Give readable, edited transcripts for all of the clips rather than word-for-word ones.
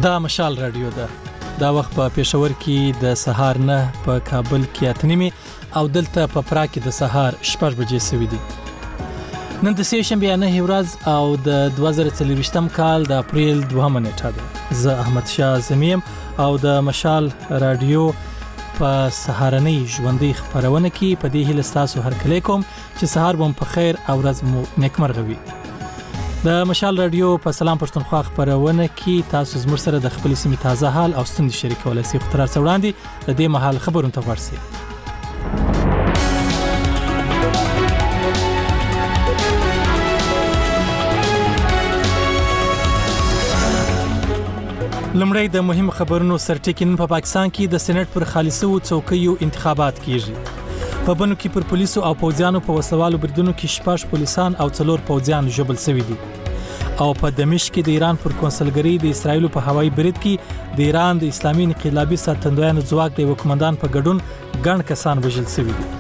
دا مشال رادیو ده. دا وخت په پېښور کې د سهار 9 په کابل کې 8 او دلته په پراګ کې د سهار 6 بجې سوي دي. نن د سهشنبه 9 ورځ او د 2023 کال د اپریل 2 نیټه ده. زه احمد شاه زمیم او د مشال رادیو په سهارنۍ ژوندۍ خبرونه کې په دې هیله تاسو هر کله کوم چې سهار بم په خیر او ورځ مو نیکمرغه وي. د مشال رادیو په سلام پښتونخوا خبرونه کې تاسو زموږ سره د خپل سیمې تازه حال او ستوندې شریکولای شئ. خو تر څو وړاندې د دې مهال خبرونه ته ورسئ. لمړی د مهم خبرونو سرټکی نن په پاکستان کې د سېنات پر خالصو څوکیو انتخابات کیږي. په بنو کې پر پولیسو او پوځیانو په وسوالو بریدونو کې 6 پولیسان او 4 پوځیان ژوبل شوي دي. او په دمشق کې د ایران پر کنسولګری د اسرایل په هوایي برید کې د ایران د اسلامي انقلابي ساتندویانو ځواک د وکمندان په ګډون ګڼ کسان وژل شوي دي.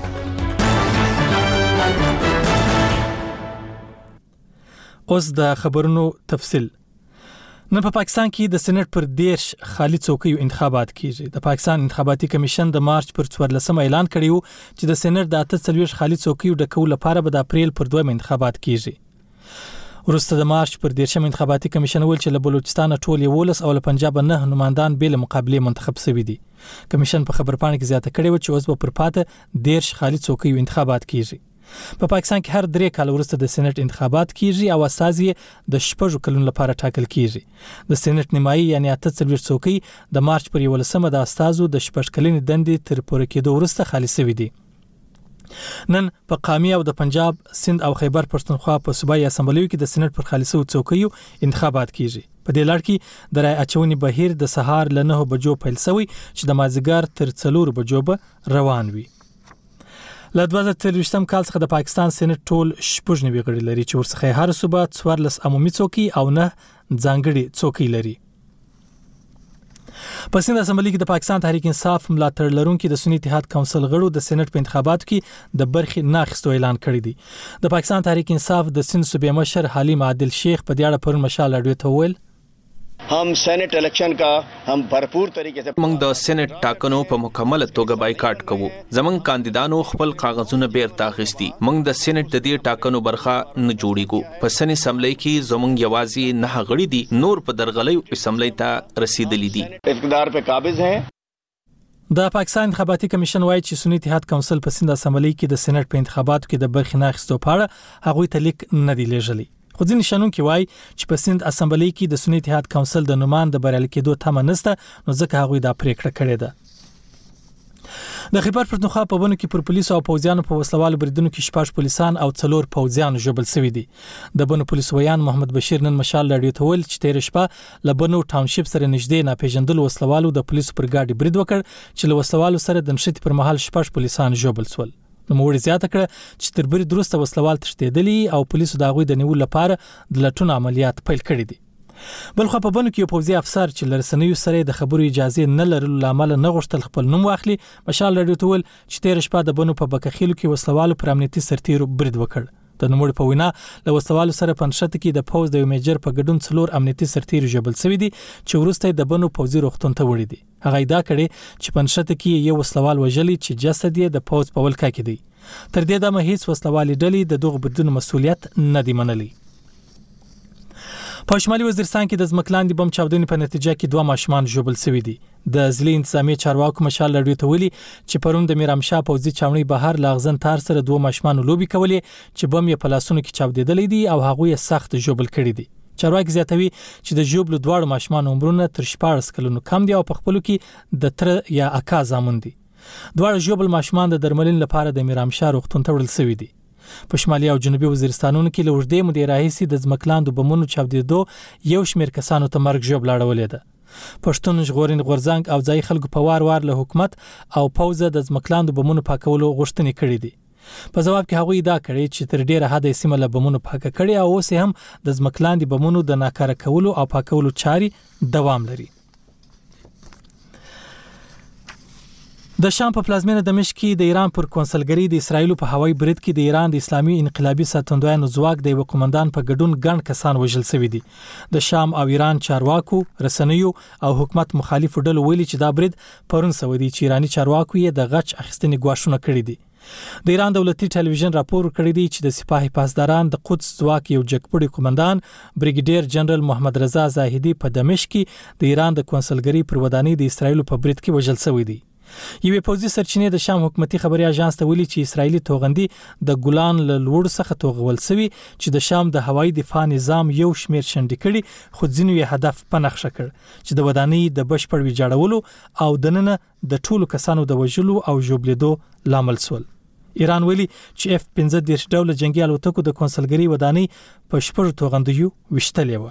اوس د خبرونو تفصیل. نن په پاکستان کې د سېنات پر 10 خالي څوکیو انتخابات کیږي. د پاکستان انتخاباتي کمیشن د مارچ پر 14 اعلان کړی و چې د سېنات د 48 خالي څوکیو د کول لپاره به د اپریل پر 2 انتخابات کیږي. وروسته د مارچ پر 10 انتخاباتي کمیشن ول چې له بلوچستان ټول 11 او له پنجاب 9 نمائندان به له مقابله منتخب شوي دي. کمیشن په خبرپاڼه کې زیاته کړې و چې اوس به پر پاته 10 خالي څوکیو انتخابات کیږي. په پاکستان کې هر 3 کال وروسته د سېنات انتخابات کیږي او اساسي د 6 کلونو لپاره ټاکل کیږي. د سېنات نیمایي یعنی 48 څوکۍ د مارچ پر 11 د استازو د 6 کلنې دندې تر پوره کېدو وروسته خالي شوي دي. نن په قامي او د پنجاب، سند او خیبر پښتونخوا په صوبایي اسمبلیو کې د سېنات پر خالصو څوکیو انتخابات کیږي. په دې لړ کې د رای اچونې بهیر د سهار له 9 بجو پیل شوی چې د مازیګر تر 4 بجو به روان وي. له 2023 کال څخه د پاکستان سېنات ټول 9 غړي لري چې ورڅخه هر صوبه 14 عمومي څوکۍ او 9 ځانګړي څوکۍ لري. په سند اسمبلی کې د پاکستان تحریک انصاف ملاتړ لرونکي د سنی اتحاد کونسل غړو د سېنات په انتخاباتو کې د برخې ناخستو اعلان کړی دی. د پاکستان تحریک انصاف د سند صوبې مشر حلیم عادل شیخ په دې اړه پر مشال رادیو ته ویل हम senate election का हम भरपूर तरीके से موږ د سېنات ټاکنو په مکمل توګه بایکاټ کوو. زمونږ کاندیدانو خپل کاغذونه بیرته اخیستي. موږ د سېنات د دې ټاکنو برخه نه جوړیږو. په سنی اسمبلی کې زمونږ یوازې 9 غړي دي، نور په درغلۍ اسمبلی ته رسیدلي دي. اقتدار په قابض ہیں. د پاکستان انتخاباتي کمیشن وايي چې سنی اتحاد کونسل په سند اسمبلی کې د سېنات په انتخاباتو کې د برخې ناخستو په اړه هغوی ته لیک نه دی لېږلی. خو ځینې شنونکي وایي چې په سند اسمبلی کې د سنی اتحاد کونسل د نومان د بریالي کېدو تمه نشته، نو ځکه هغوی دا پریکړه کړې ده. د خیبر پښتونخوا په بنو کې پر پولیسو او پوځیانو په وسلوالو بریدونو کې 6 پولیسان او 4 پوځیان ژوبل شوي دي. د بنو پولیس ویان محمد بشیر نن مشال رادیو ته ویل چې تیر شپه له بنو ټاونشپ سره نږدې ناپېژندل وسلوالو د پولیسو پر ګاډي برید وکړ چې له وسلوالو سره د نښتې پر مهال 6 پولیسان ژوبل شول. نو موږ زیاته کړه چې تر برید وروسته وسلوال تښتېدلي او پولیسو د هغوی د نیولو لپاره د لټون عملیات پیل کړي دي. بلخو په بنو کې یو پوځي افسر چې له رسنیو سره د خبرو اجازه نه لرلو لامل نه غوښتل خپل نوم واخلي، مشال رادیو ته ویل چې تیر شپه د بنو په بکخیلو کې وسلوالو پر امنیتي سرتیرو برید وکړ. د نوموړي په وینا له وسلوالو سره په نښته کې د پوځ د یو میجر په ګډون 4 امنیتي سرتیرو ژوبل شوي دي چې وروسته د بنو پوځي روغتون ته وړي دي. هغه ادعا کړې چې په نښته کې یو وسلوال وژلی چې جسد یې د پوځ په ولکه کې دی. تر دې دمه هیڅ وسلوالي ډلې د دغه بریدونو مسؤلیت نه دی منلی. په شمالي وزیرستان کې د ځمکلاندې بم چاودنې په نتیجه کې 2 ماشومان ژوبل شوي دي. د ضلعي انتظامی چارواکو مشال رادیو ته ویلي چې پرون د میرامشاه پوځي چاونۍ بهر لاغزن تار سره 2 ماشومان لوبي کولې چې بم یې په لاسونو کې چاودېدلې دي او هغه یې سخت ژوبل کړي دي. چارواکي زیاتوي چې د ژوبلو دواړو ماشومان عمرونه تر 14 کلونو کم دي او په خپلو کې د تر یا اکا زامن دي. دواړه ژوبل ماشومان د درملنې لپاره د میرامشاه روغتون ته وړل شوي دي. په شمالي او جنوبي وزیرستانونو کې له اوږدې مودې راهیسې د ځمکلاندو بمونو چاودېدو یو شمېر کسانو ته مرګ ژوبل اړولې ده. پښتون ژغورنې غورځنګ او ځای خلکو په وار له حکومت او پوځ د ځمکلاندو بمونو پاکولو غوښتنې کړې دي. په جواب کې هغوی ادعا کړې چې تر ډیره حده سیمه له بمونو پاکه کړې او اوس هم د ځمکلاندې بمونو د ناکاره کولو او پاکولو چاري دوام لري. د شام په پلازمینه دمشق کې د ایران پر کونسلګری د اسرایل په هوایي برید کې د ایران د اسلامي انقلابي ساتندویانو ځواک د یو قومندان په ګډون ګڼ کسان وژل شوي دي. د شام او ایران چارواکو، رسنیو او حکومت مخالفو ډلو ویلي چې دا برید پرون سوي دي چې ایرانی چارواکو یې د غچ اخیستنې ګواښونه کړي دي. د ایران دولتي ټلویزیون راپور کړی دی چې د سپاه پاسداران د قدس ځواک یو جګپړی قومندان بریګیډیر جنرال محمد رضا زاهدی په دمشق کې د ایران د کونسلګری پر ودانۍ د اسرایل په برید کې وژل شوی دی. یوې پوځي سرچینې د شام حکومتي خبري اژانس ته ویلي چې اسرایلی توغندي د ګولان له لوړ څخه توغول شوی چې د شام د هوایي دفاع نظام یو شمیر شنډ کړي، خو ځینې یې هدف پنهخښه کړ چې د ودانۍ د بشپړ ویجاړولو او دننه د ټولو کسانو د وژلو او ژوبلیدو لامل شول. ایران ویلي چې F-15 ډوله جنگي الوتکو د کونسلګری ودانۍ په شپږ توغندیو وشتلې و.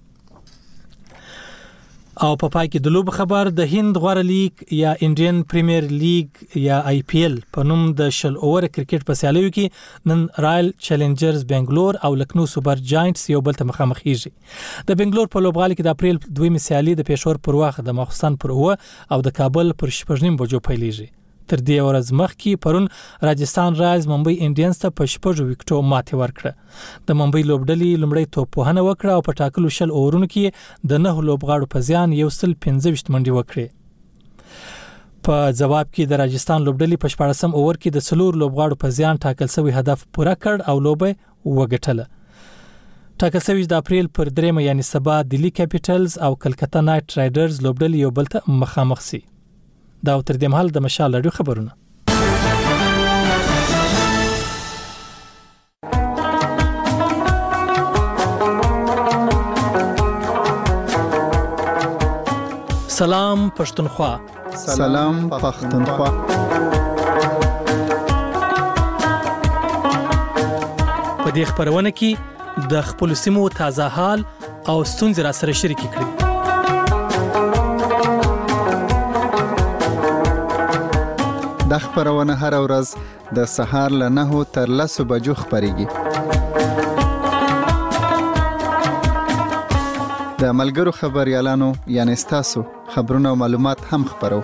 او په پای کې د لوب خبر، د هند غوړه لیگ یا انډین پریمیر لیگ یا IPL په نوم د شل اوور کرکټ په سیالیو کې نن رائل چیلنجرز بنگلور او لکنو سوپر جاینټس یو بل ته مخامخ کیږي. د بنگلور په لوبغالي کې د اپریل 2 سیالي د پېښور پر وخت د ماخستن پر 9 او د کابل پر 8:30 بجو پیلېږي. تر دې ورځ مخکې پرون راجستان رایلز ممبئی انډینز ته په 6 وکټو ماتې ورکړه. د ممبئی لوبډلې لومړی توپوهنه وکړه او په ټاکلو شل اورونو کې د 9 لوبغاړو په زیان 115 منډې وکړې. په جواب کې د راجستان لوبډلې په 14 اوور کې د 4 لوبغاړو په زیان ټاکل شوی هدف پوره کړ او لوبه وګټله. ټاکل شوی د اپریل پر 3 یعنی سبا دلی کیپټلز او کلکتا نایټ رایډرز لوبډلې یو بل ته مخامخ سي. دا تر دې مهال د مشال رادیو خبرونه. سلام پښتونخوا. سلام پښتونخوا. په دې خبرونه کې د خپل سیمو تازه حال او ستونزې را سره شریک کړي. د خبرونه هر ورځ د سهار له 9 تر 10 بجو خبريږي. د ملګرو خبريالانو یعنی تاسو خبرونه او معلومات هم خبرو.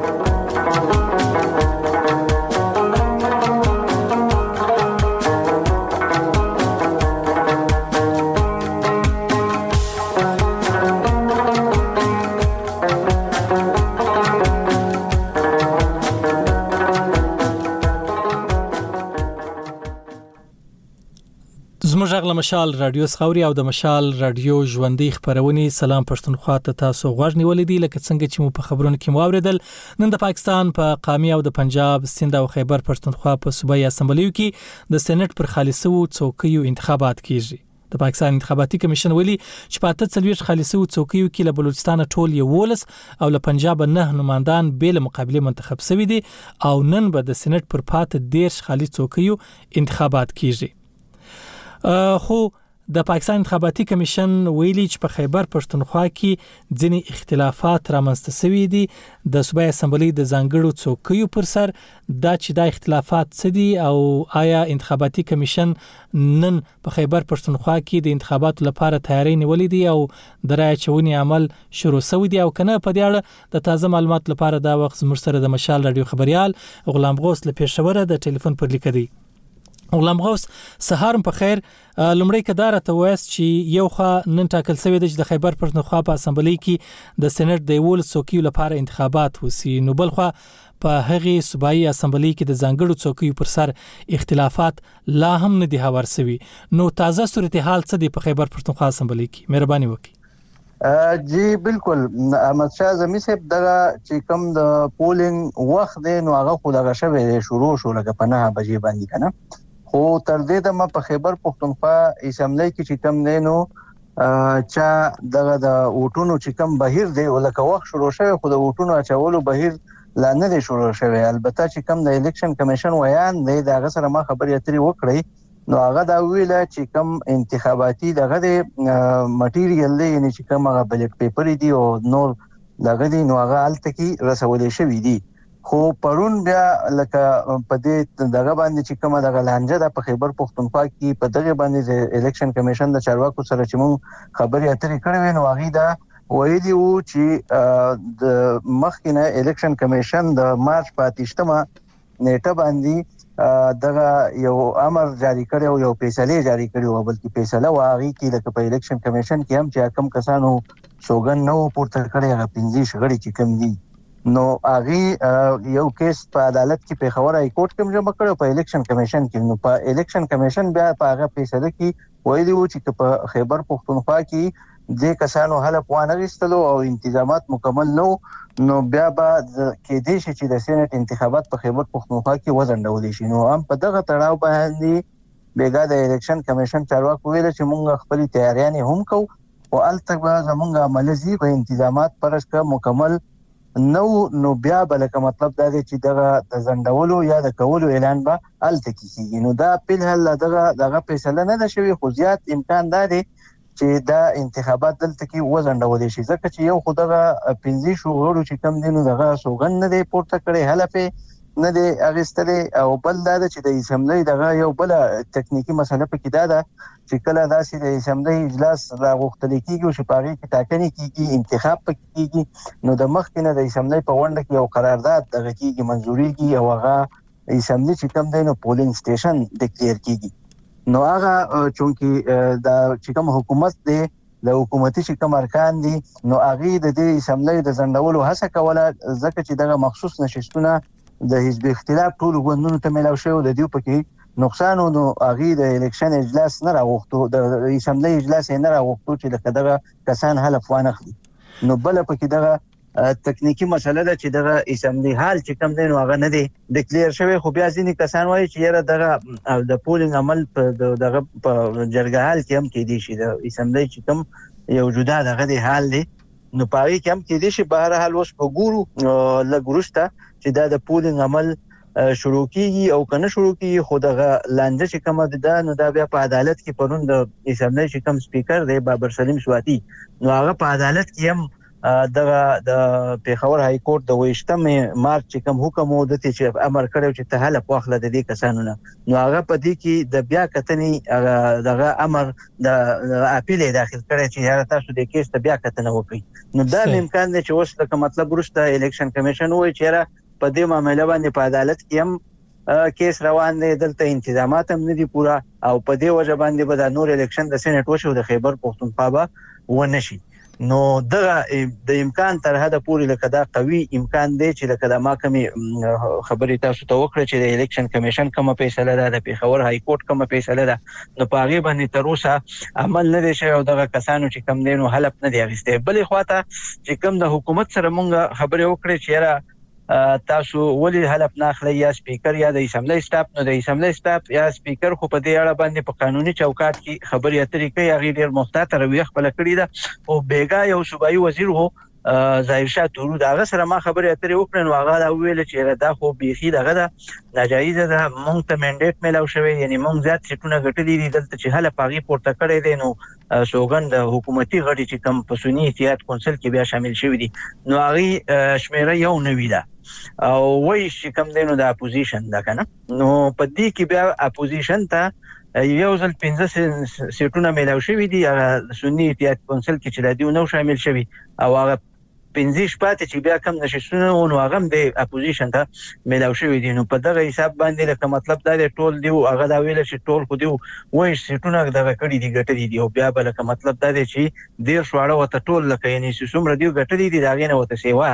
زموږ غل مشال رادیو سخوري او د مشال رادیو ژوندۍ خبرونه. سلام پښتونخوا ته تاسو غوږ نیولې دي لکه څنګه چې مو په خبرونو کې موریدل. نن د پاکستان په قامي او د پنجاب، سند او خیبر پښتونخوا په صوبایي اسمبلیو کې د سېنات پر خالصو څوکیو انتخابات کیږي. د پاکستان انتخاباتي کمیشن ویلي چې په 43 خالصو څوکیو کې له بلوچستان ټول 11 او له پنجاب 9 نمائندان بیل مقابله منتخب شوي دي او نن به د سېنات پر پات 13 خالص څوکیو انتخابات کیږي. خو د پاکستان انتخاباتي کمیشن ویلي چې په خیبر پښتونخوا کې ځینې اختلافات رامنځته شوي دي د صوبایي اسمبلی د ځانګړو څوکیو پر سر. دا چې دا اختلافات څه دي او آیا انتخاباتي کمیشن نن په خیبر پښتونخوا کې د انتخاباتو لپاره تیاری نیولې دي او د رای چونې عمل شروع شوی دی او کنه. په دې اړه د تازه معلومات لپاره دا وخت زموږ سره د مشال رادیو خبريال غلام غوث له پېښوره د ټلیفون پر لیک دی. غلام غوث سهار په خیر. لومړی کدار ته وایس چې یو خوا نن ټاکل شوی دی چې د خیبر پښتونخوا په اسمبلی کې د سېنات د 11 څوکیو لپاره انتخابات وسی، نو بل خوا په هغه صوبایي اسمبلی کې د ځانګړو څوکیو پر سر اختلافات لا هم نه دي هوار شوي. نو تازه صورتحال څه دی په خیبر پښتونخوا اسمبلی کې؟ مهرباني وکړئ. جی بالکل احمد شاه زمي صاحب دغه چې کوم د پولینګ وخت دی نو هغه خو دغه شوه شروع شو لکه په 9 بجې باندې کنه. خو تر دې د ما په خیبر پښتونخوا اسمبلی کې چې کوم دی نو چې دغه د ووټونو چې کوم بهیر دی ولکه وخت شروع شوی خو د ووټونو اچولو بهیر لا نه دی شروع شوی. البته چې کوم د الیکشن کمیشن ویان دی دغه سره ما خبرې اترې وکړې نو هغه دا ویل چې کوم انتخاباتي دغه د مټیریل دی یعنی چې کوم هغه بلټ پیپر دی او نور دغه دی نو هغه الته کې رسولې شوی دی. خو پرون بیا لکه په دې دغه باندې چې کومه دغه لانجه د په خیبر پښتونخوا کې په دغه باندې د الیکشن کمیشن د چارواکو سره چې مون خبرې اترې کړې نو هغه دا ویلي وو چې د مخکنه الیکشن کمیشن د مارچ 28مه نیټه باندې دغه یو امر جاری کړی او یو فیصله جاری کړی او بلکې فیصله واغی کې لکه په الیکشن کمیشن کې هم چې کم کسانو سوګن نو پورته کړی هغه 15 شغړي چې کم دي نو هغه یو کیس په عدالت کې په خبر هاي کورټ کې جمع کړو په الیکشن کمیشن کې نو په الیکشن کمیشن بیا په هغه فیصله کې ویلي وو چې په خیبر پختونخوا کې د کسانو حلف وانه غستلو او انتظامات مکمل نو بیا به کې دي چې د سېنات انتخابات په خیبر پختونخوا کې وزندول شي نو هم په دغه تړاو باندې بیګا د الیکشن کمیشن چارواکو ویل چې موږ خپل تیاریاں هم کوو او الته زمونږ عملزي په انتظامات پرسکه مکمل نو بیا بلکه مطلب دا دی چې دغه زندولو یا د کولو اعلان به الته کیږي نو دا په هل دغه فیصله نه ده شوی خو زیات امکان دا دی چې دا انتخابات دلته کې وزندول شي ځکه چې یو خدغه 15 شغړو چې کم دینو دغه سوګن نه دی پورته کړي حلفه نه دی اغستلې او بل دا چې د اسمبلی دغه یو بل ټکنیکی مسله پکې دا چې کله داسې د اسمبلی اجلاس راغوښتل کیږي او شپږی کې ټاکنې کیږي انتخاب کیږي نو د مخکنه د اسمبلی په وړاندې کې یو قرارداد دغه کیږي منځوري کیږي او هغه اسمبلی چې کم دی نو پولینګ سټیشن ډیکلیئر کیږي نو هغه چونکی د چې کوم حکومت دی د حکومتي چې کوم ارکان دي نو هغه د دې اسمبلی د زندولو هڅه کوله ځکه چې دغه مخصوص نشستونه د حزب اختلاف ټول غوندونو ته ملاو شو د دې پکې نقصان نو هغه د الیکشن اجلاس نه راغوښتو د اسمبلی اجلاس نه راغوښتو چې لکه دغه کسان حلف وانخلي نو بل پکې دغه تکنیکی مسله ده چې دغه اسمبلی حال چې کم دی نو هغه نه دی ډیکلیئر شوی خو بیا ځینې کسان وایي چې یاره دغه د پولینګ عمل په دغه په جرګه حال کې هم کې دي شي د اسمبلی چې کم یو جدا دغه دی حال دی نو پاره کې هم کې دي شي بهر حال اوس په ګورو لګورسته چې دا د پولینګ عمل شروع کیږي او کنه شروع کیږي خو دغه لانجه چې کومه ده نو دا بیا په عدالت کې پرون د اسمبلی چې کوم سپیکر دی بابر سلیم سواتی نو هغه په عدالت کې هم دغه د پیښور های کورټ د 28 مارچ چې کوم حکم و د چې امر کړو چې ته حلف واخله د دې کسانو نه نو هغه په دې کې د بیا کتنې دغه امر د اپیل داخل کړی چې یاره تاسو د کیس ته بیا کتنه وکړئ نو دا امکان دی چې اوس لکه مطلب ورسته الیکشن کمیشن وایي چې په دې معاملې باندې په عدالت کې هم کیس روان دی دلته انتظامات هم نه دي پورا او په دې وجه باندې به د نور الیکشن د سېنات وشو د خیبر پختونخوا به ونشي نو دغه د امکان تر حد پورې لکه دا قوي امکان دی چې لکه دا ما کمی خبرې تاسو ته وکړه چې د الیکشن کمیشن کومه فیصله ده د پیښور های کورټ کومه فیصله ده نو په هغه باندې تر اوسه عمل نه دی شوی او دغه کسانو چې کم دینو حلف نه دی اغسته بلې خواته چې کم د حکومت سره مونږ خبرې وکړې چې یاره تاسو ولی حلف نه اخلي یا سپیکر یا د اسمبلی سټاف نو د اسمبلی سټاف یا سپیکر خو په دې اړه باندې په قانوني چوکاټ کې خبرې اترې کوي هغه ډیر محتاط رویه خپل کړی ده او بیګا یو صوبایي وزیر هو ظاهر شاه تورو دغه سره ما خبرې اترې وکړن واغه دا ویل چې دا خو بيخي دغه ده ناجایز ده مونږ ته منډیټ ملاو شوی یعنی مونږ زیات سټونه غټلې دي دلته چې حل پاغي پورته کړی دي نو سوګند حکومتي غړي چې کم په سنی احتیاط کونسل کې بیا شامل شوی دي نو هغه شمیره یو نوی ده او وای چې کم دینو د اپوزیشن دا کنه نو په دې کې بیا اپوزیشن ته یو ځل 15 سیټونه ملاو شوی دي هغه سنی احتیاط کونسل کې چې راډیو نو شامل شوی او هغه 15 شپاته چې بیا کم نشښونه او هغه د اپوزیشن ته ملاو شوی دي نو په دغه حساب باندې لکه مطلب دا دی ټول دی هغه دا ویل چې ټول خو دی وای سیټونه دغه کړی دي ګټلې دي او بیا بل لکه مطلب دا دی چې ډیر شواړه وته ټول لکه یعنی څومره دی ګټلې دي دا غینه وته سیوا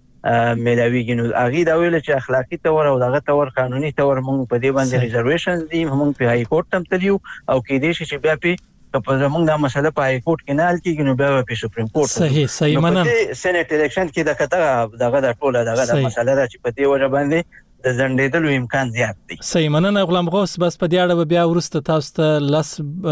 ملاویږي نو هغه دا ویل چې اخلاقی تور او دغه تور قانوني تور موږ په دې باندې ریزرویشن دي موږ په هاي کورټ تم تلیو او کې دې چې بیا په په زمونږ دا مسله په هاي کورټ کې نه حل کیږي نو بیا په سپریم کورټ صحیح مننه سېنات الیکشن کې دغه ټوله دغه مسله را چې په دې وجه باندې د زندېدلو امکان زیات دی صحیح مننه غلام غوث بس په دې اړه بیا ورسته تاسو ته لس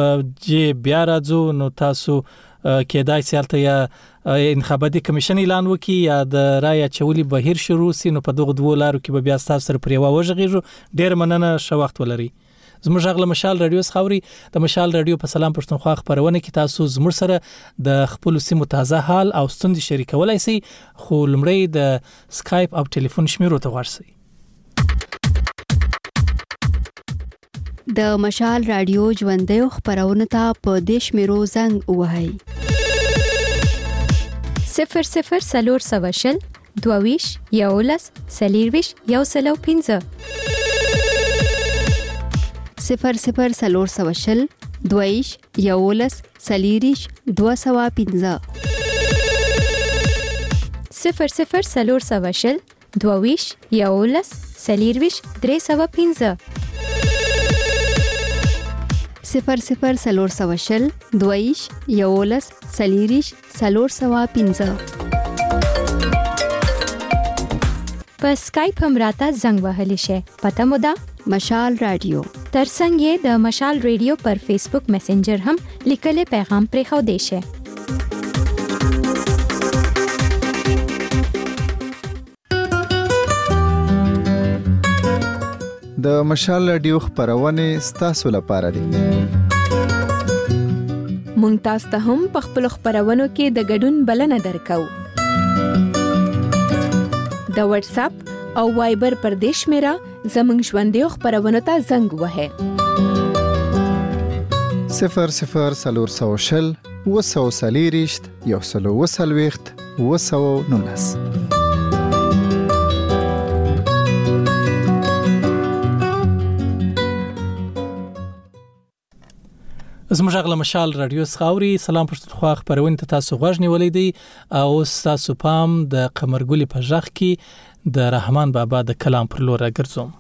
جې بیا راځو نو تاسو کېدای سیالته یا انتخاباتي کمیشن اعلان وکي یا د رای چولي بهیر شروع سي نو په دغه دوه لارو کې بیا تاسو سره پریوا وژغیږو ډیر مننه شو وخت ولري زموږ غل مشال رادیو خاوري د مشال رادیو په سلام پښتونخوا خبرونه کې تاسو زموږ سره د خپل سیمو تازه حال او ستوندې شریکولای شئ خو لمړی د سکایپ او ټلیفون شمیرو ته ورسئ د مشال رادیو ژوندۍ خبرونه ته په دیش میرو زنګ وهاي 00 22 11 40 105 00 22 11 40 205 00 22 11 40 305 00 22 11 40 305 په اسکایپ هم راته زنګ وهلی شي. پته مو ده مشال رادیو. ترڅنګ یې د مشال رادیو پر فیسبوک میسنجر هم لیکلي پیغام پرې خو دی شي. د مشال رادیو خبرونه ستاسو لپاره دي. مونږ تاسو ته هم په خپل خبرونو کې د ګډون بلنه درکو. د واتس اپ او وایبر پر دیش میرا زمنګ ژوندې خبرونه ته زنګ وهه 00 240 120 219. زموږ غل مشال رادیو سخاوري سلام پښتونخوا خبرونه ته تاسو غوښنی ولیدي او تاسو پام د قمرګلی په ژغ کې د رحمان بابا د کلام پر لور راګرځوم.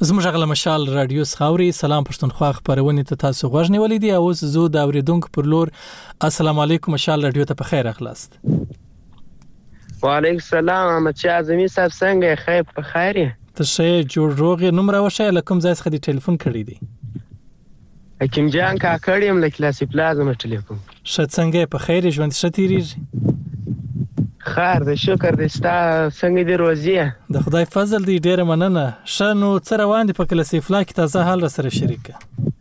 زموږ غل مشال رادیو خاوري سلام پښتونخوا خبرونه ته تاسو غوښنی ولیدي او زه د اوریدونکو پر لور السلام علیکم مشال رادیو ته په خیر اخلاص وعلیکم السلام احمد شاه اعظمي صاحب څنګه خیر په خیر ته شه جوړ روغ نمبر وشه لکم ځای څخه دی ټلیفون کړی دی حکیم جان کا کړیم ل کلاسي پلازم ټلیفون شه څنګه په خیر ژوند شتيري خیر د شکر د ستا څنګه دی روزیه د خدای فضل دی ډیره مننه شنو تر روان دي په کلاسي فلا کې تازه حال سره شریکه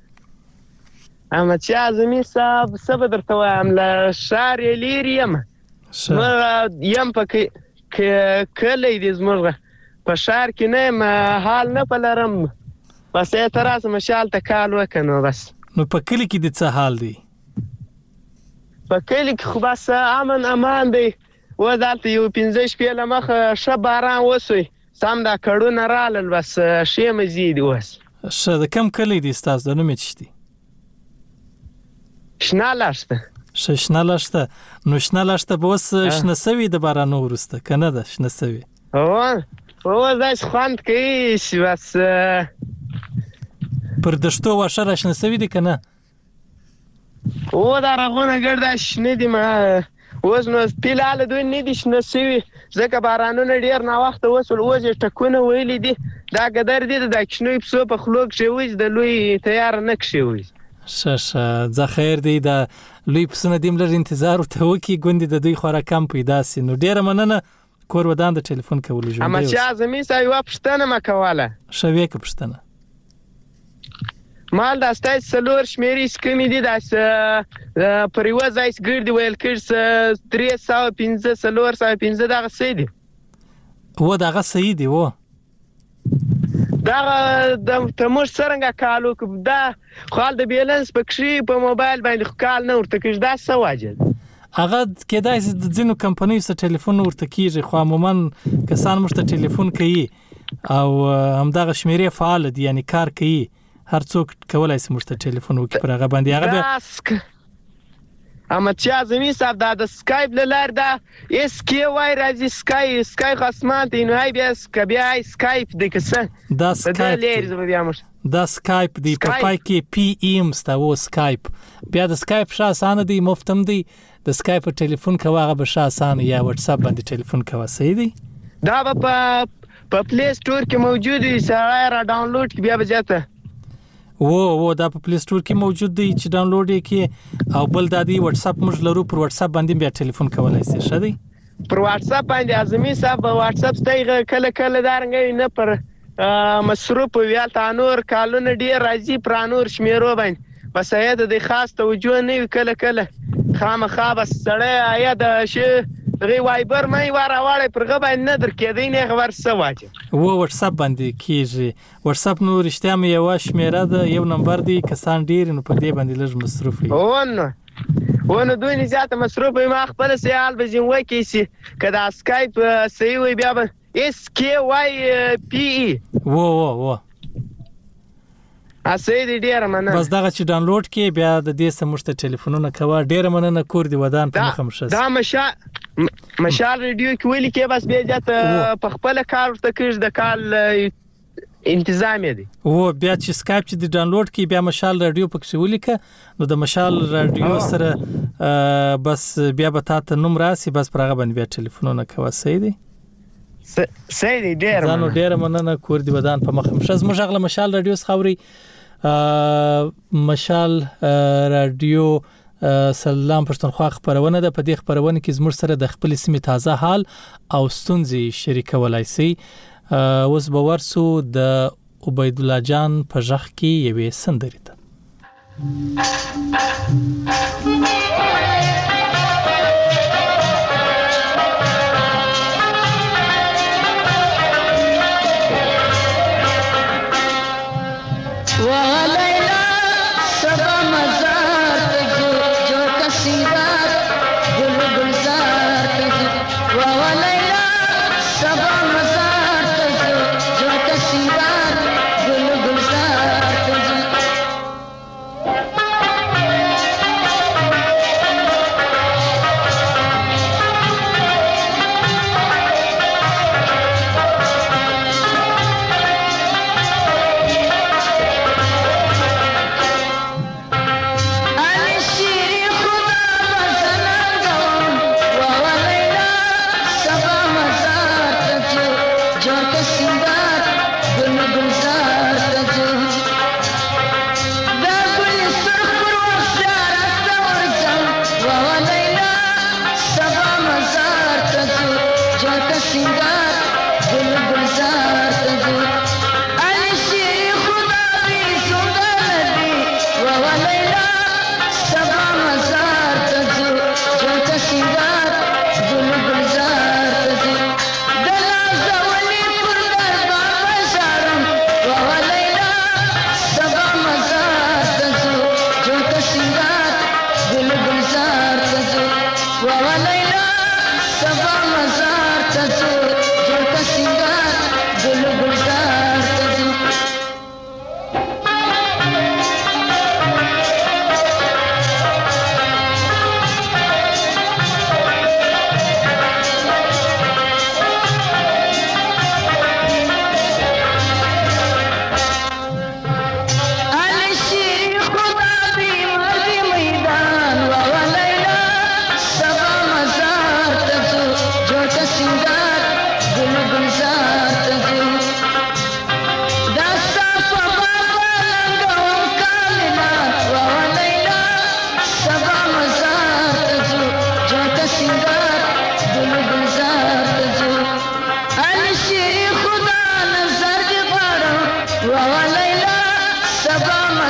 احمد شاه اعظمي صاحب صبر درته وایم له شار لیریم یم پکې کله دې زموږ په شار کې نه حال نه پلرم بس اعتراض مشال ته کال وکنو بس نو په کلی کې د څه حال دی په کلی کې خو بس امن امان دی وځالته یو 15 شپې لمخه ش باران وسوي سم دا کډونه رالل بس شی مزید وس ش د کم کلی دی تاسو د نوم چشتي شنالاشته شنالاشته نو شنالاشته بوس شنسوي د باران ورسته کنه ده شنسوي او زاس خوند کې بس پر دشتو واشره شنسوي دي کنه او دا رغونه ګرځا شنه دي ما اوس نو پیلاله دوی نه دي شنه سوي ځکه بارانونه ډیر نه وخت وصل اوځي ټکونه ویلې دي دا قدر دي د کښنوي پسو په خلوق شوي د لوی تیار نه کښوي شه ځه خیر دی دا لوی پسونه دیم لر انتظار ته وکي ګوندې د دوی خورا کم پیدا سي نو ډیر مننه کور ودان د ټلیفون کول جوړ دی اما چې اعظمي سای و پښتنه ما کوله شوي که پښتنه مال دا ستای سلور شمیري سکمی دي داس پریوز ایس ګرځي ویل کړس 315 سلور 315 دغه سیدي و دغه سیدي و دا د تمور سرنګ کالو دا خال د بیلانس پکشي په موبایل باندې کال نه ورته کېږي دا څه واجب هغه کېدای سي د ځینو کمپنیو سره ټلیفون ورته کېږي خو عموما کسان مشته ټلیفون کوي او همدغه شمیرې فعال دي یعنی کار کوي هر څوک کولای شي مرسته ټلیفون وکړي پر هغه باندې هغه اما چې اعظمي صاحب دا د سکایپ لار دا اس کی وای راځي سکای خصمان دی نو هي بیا سکایپ د کسه دا سکایپ دی په پای کې پی ام ستو سکایپ بیا د سکایپ شاه اسانه دی مفتم دی د سکایپ ټلیفون کوه به شاه اسانه یا واتس اپ باندې ټلیفون کوه صحیح دی دا په پلی سٹور کې موجود دی سره را ډاونلوډ کی بیا بجاته و دا په پلی سٹور کې موجود دی چې ډاونلوډ یې کې او بل د دې واتس اپ موږ لرو پر واتس اپ باندې بیا ټلیفون کولای شي شه دی پر واتس اپ باندې اعظمي صاحب واتس اپ ستایغه کله دارنګ نه پر مصروف ویل تانور کالونه ډیر راځي پرانور شمیرو باندې بس هيدا د خاص توجه نه کله خامخا بس سړی آیا د شی غي وایبر مې وراوړې پرغه باندې نه درکېدی نه خبر څه واجب و واتس اپ باندې کیږي واتس اپ نو رښتیا مې یو شمیره ده یو نمبر دی کسان ډیر نو په دې باندې لږ مصروف وي ونه دوی نه زیاته مصروف ما خپل سیال بزین وای کیسي کدا سکایپ سی وي بیا اس کی وای پی ای و اسې دې ډیر مننه بس دغه چې ډاونلوډ کې بیا د دې سمشته ټلیفونونه کوه ډیر مننه کور دی ودان په مخم شس دا مشال ریډیو کې ویل کې بس بیا ځته په خپل کار ورته کېږي د کال انتظام دی او بیا چې سکایپ چې د ډاونلوډ کې بیا مشال رادیو پکې ولیکه نو د مشال رادیو سره بس بیا به تاسو نوم راسي بس پرغه باندې بیا ټلیفونونه کوه صحیح دی صحیح دی ډیر مننه کور دی ودان په مخم شس مشغله مشال رادیو خوري مشال رادیو سلام پښتونخوا خبرونه ده په دې خبرونه کې زموږ سره د خپل سیمې تازه حال او ستونزې شریکولای شي اوس به ورسو د عبید الله جان په ژغ کې یوې سندرې ته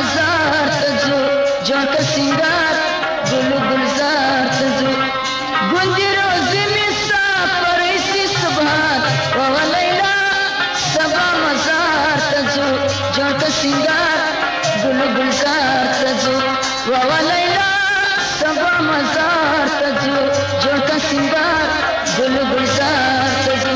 مزار تزو جوړ سنگار گل گلزار تزو گوندی روزی می سفر ایسی سبحان و لیلا سبا مزار تزو جوړ سنگار گل گلزار تزو و لیلا سبا مزار تزو جوړ سنگار گل گلزار تزو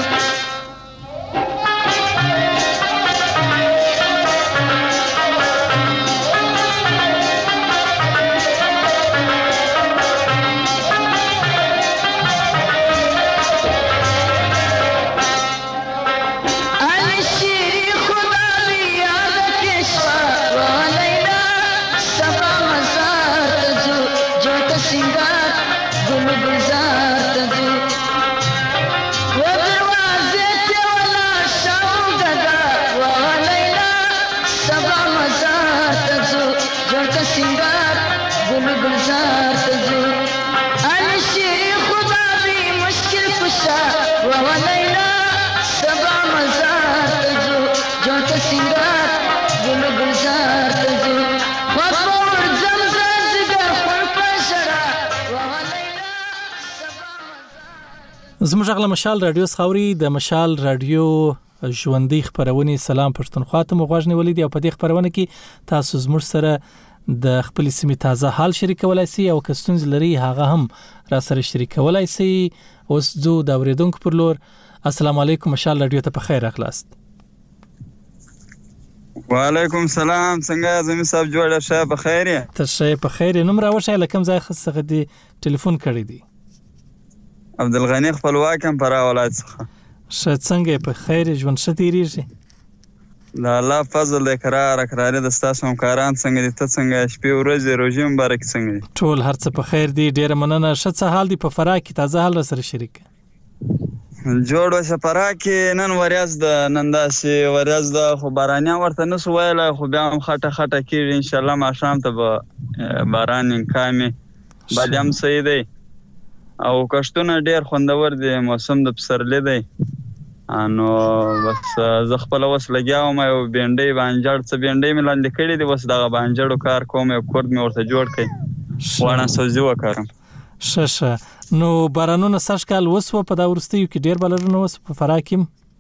زموږ غل مشال رادیو خاوري د مشال رادیو ژوندۍ خبرونه سلام پښتونخوا ته مغوښ نیولې دی او په دې خبرونه کې تاسو زموږ سره د خپل سیمې تازه حال شریکولای شئ او کستونز لري هغه هم را سره شریکولای شئ. اوس زو د اوریدونکو پر لور السلام علیکم مشال رادیو ته په خیر اخلاص. وعلیکم السلام څنګه زمي صاحب جوړه شه په خیر یې ته شه په خیر نوم راوښه لکم ځای خصه دی ټلیفون کړی دی عبدالغنی خپلواک هم پر اولاد څخه شه څنګه په خیر ژوند شتيریږي د الله فضل اقرار د تاسو همکاران څنګه دي ته څنګه شپې ورځې روزي مبارک څنګه ټول هرڅه په خیر دي ډیر مننه شه حال دی په فرا کې تازه حال سره شریک جوړ وشه فرا کې نن وریاز د ننداسي وریاز د خو بارانیا ورته نس ویله خو بیا هم خټه کېږي ان شاء الله ما شام ته باران کامي بعد هم صحیح دی او کښتونه ډیر خوندور دي موسم د پسرلی دی انو بس زه خپل وس لګیاوم او بینډي باندې څه بینډي ملاندې کړې دي بس دا باندې کار کوم او کورد مې ورته جوړ کړي وانا سوزي وکړم شه نو بارانونه سشکال وسو په دا ورستیو کې ډیر بلرونه وسو په فراکیم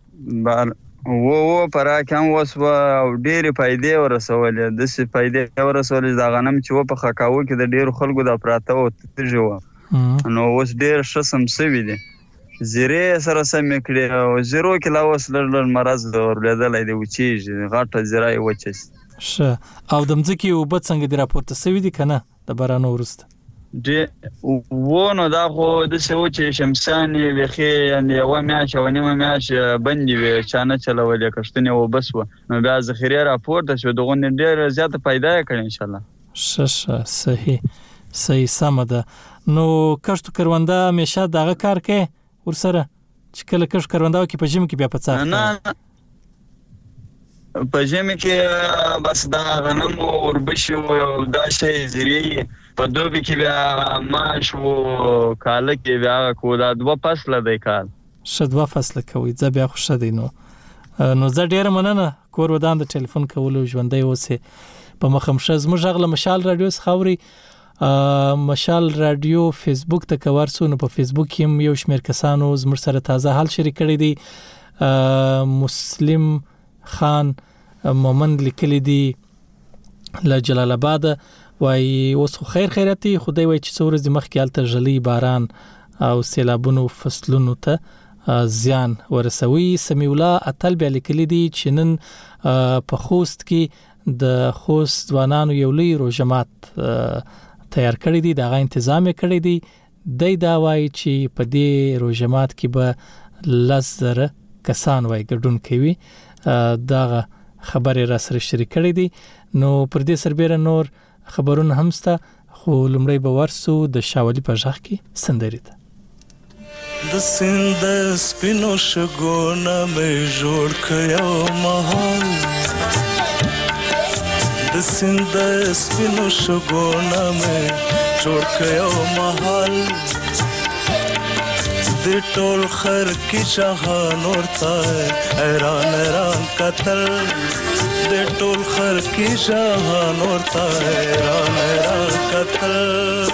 پراکم وسو او ډیر فائدې ورسولې د څه فائدې ورسولې دا غنم چې و په خکاو کې د ډیر خلکو د پراته او تجو نو اوس ډیر شسم سوي دي زیره سره سم کړي او زیرو کې لا اوس لړ مرز ورلیدلای دی وچیږي غټه زیرای وچس شه او د مځکی او بد څنګه دی راپورته سوي دي کنه د بارانو ورسته ونه دا خو د څه چې شمساني وخی یعنی و میاش او نیمه میاش بندي وي چانه چلولې کښتنه و بس و نو بیا ذخیره راپورته شو دغه ډیر زیاته پیدا کړي ان شاء الله شه صحیح سمده نو کښتو کرونده همیشه دغه کار کوي ورسره چې کله کښت کرونده کې په جیم کې بیا پڅاخ نه په جیم کې بس دا غنم وربشي او دا شی زری په دوبي کې بیا ماش او کاله کې بیا کولا دوه فصله دی کال شدوا فصله کوي ځ بیا خوشا دی نو زه ډیر مننه کور ودان د ټلیفون کولو ژوندۍ اوسه په مخمشه زموږ غل مشال رادیو خاوري مشال رادیو فیسبوک ته کورسو نو په فیسبوک کې یو شمېر کسانو زموږ سره تازه حال شریک کړی دي مسلم خان مومند لیکلی دی له جلال آباد وای اوس خیر خیرتي خدای وای چې څورز د مخ کې الته جلی باران او سیلابونو فصلونو ته زیان ورسوي سمیع الله اتل بیا لیکلی دی چې نن په خوست کې د خوست ځوانانو یو لوی روجمات تیار کړی دی دا غا تنظیم کړی دی دا وای چې په دې روجمات کې به لزر کسان وای ګډون کوي دا خبره را سره شریک کړی دی نو پر دې سربېره نور خبرونه همسته خو لمړی به ورسو د شاولی په ځخ کې سندري ده د سند سپینو شګونه مې جوړ کړو مهال د سند سپینو شګونه مې جوړ کړو مهال د ټول خر کی جهان ورته حیران قتل د ټول خر کې جهان ورته حیران حیران کتل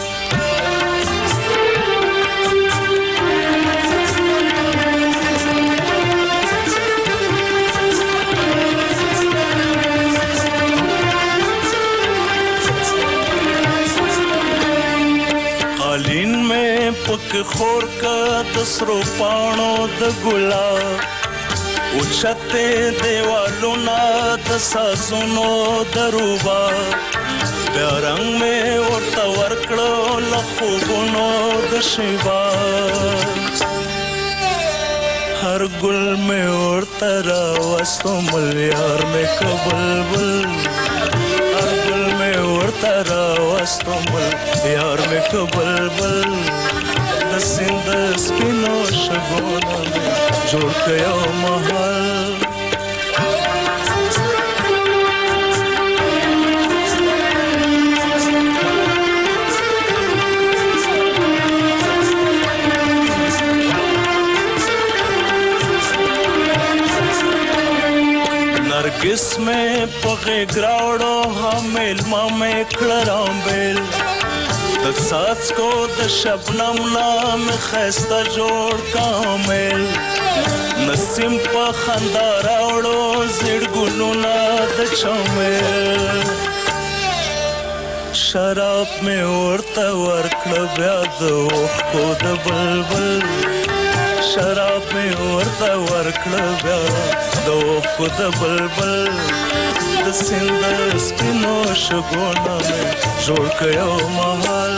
قالین میں پک خور کا دسرو پانو د ګلاب اوچته دیوالو نا د ساسونو دروبا بیا رنگ میں ورته ورکړو لخوبونو د شیبا هر ګل میں ورته راوستو ملیار میں کبلبل هر ګل میں ورته راوستو ملیار میں کبلبل د سیند سپینو شګونو جوړ کيو محل नरगिस में पगे ग्रावड़ो हमेल मामे खड़रांबेल د ساز کو د شبنم نام خسته جوړ کامل نسیم په خندا راوړو زړ ګلونه د چمل شراب می ورته ورکړه بیا د اوښ کو د بلبل شراب می ورته ورکړه بیا د اوښ کو د بلبل د سیند سپینو شګونه مې جوړ کړو محل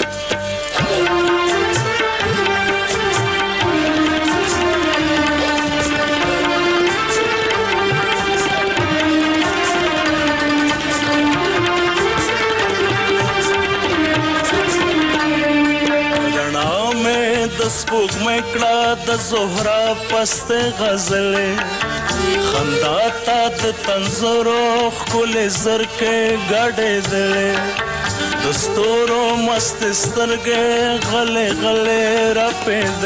رڼا مې د سپوږمۍ کړه د زهرا پسته غزلې خندا تا د تنظرو خل زرکې گاډې دلې د ستورو مست سترګې غلې غلې را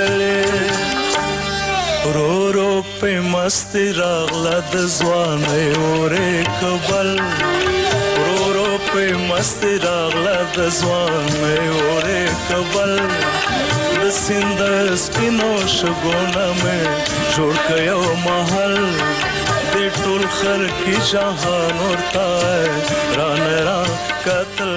پېدلې رو رو په مست راغله د ځوانۍ اورې کبل رو رو په مست راغله د ځوانۍ اورې کبل د سیند سپینو شګونه مې جوړ کړو محل د ټول خر کې جهان ورته ران ران کتل